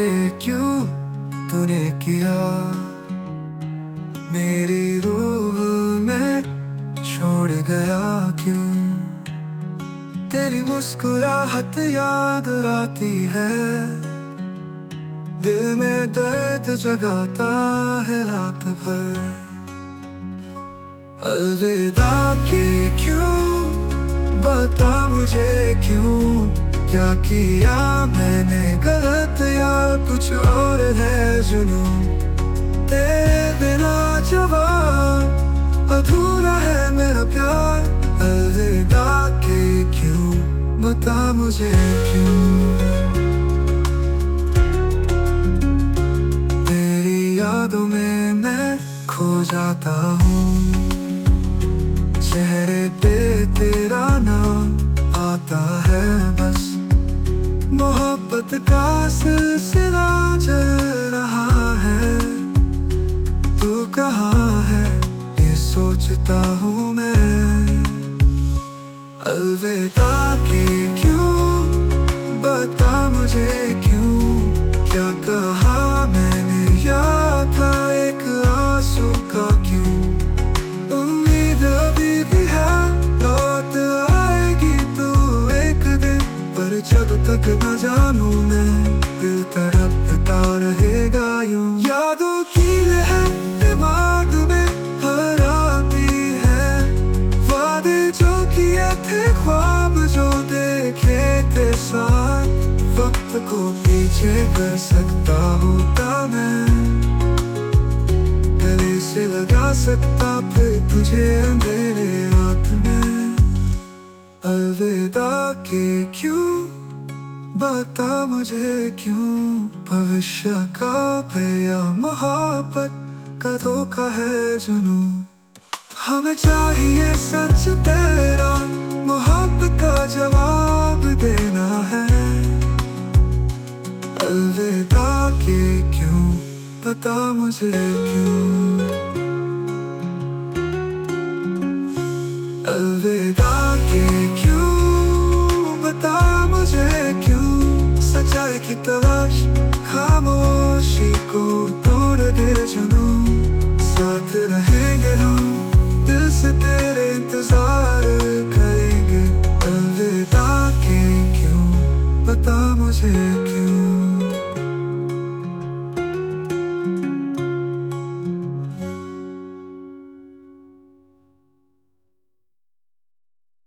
मुझे क्यों तूने किया, मेरी रूह में छोड़ गया क्यों। तेरी मुस्कुराहट याद आती है, दिल में दर्द जगाता है रात भर। अलविदा की क्यों, बता मुझे क्यों, क्या किया मैंने गलत या कुछ और है जुनून। तेरे बिना जवाब अधूरा है मेरा प्यार। अलविदा के क्यों, बता मुझे क्यों। तेरी यादों में मैं खो जाता हूँ, चेहरे पे तेरा नाम आता है बस। मोहब्बत का सिलसिला चल रहा है, तू कहाँ है ये सोचता हूँ मैं। अलविदा की क्यों, बता मुझे क्यों, क्या कहा मैंने याद था एक आंसू का क्यों। उम्मीद अभी भी है लौट आएगी तू एक दिन, पर जब तक न जानूं मैं दिल तड़पता रहेगा यूं। यादों की लहर दिमाग में भर आती है, वादे जो किए थे, ख्वाब जो देखे थे साथ। वक्त को पीछे कर सकता होता मैं, गले से लगा सकता फिर तुझे अंधेरे रात में। अलविदा के क्यों, बता मुझे क्यों, भविष्य का या मोहब्बत का धोखा है जुनून। हमें चाहिए सच तेरा, मोहब्बत का जवाब देना है। अलविदा के क्यों, बता मुझे क्यों। अलविदा के क्यों, बता मुझे क्यों। सच्चाई की तलाश खामोशी को तोड़ दे जुनून।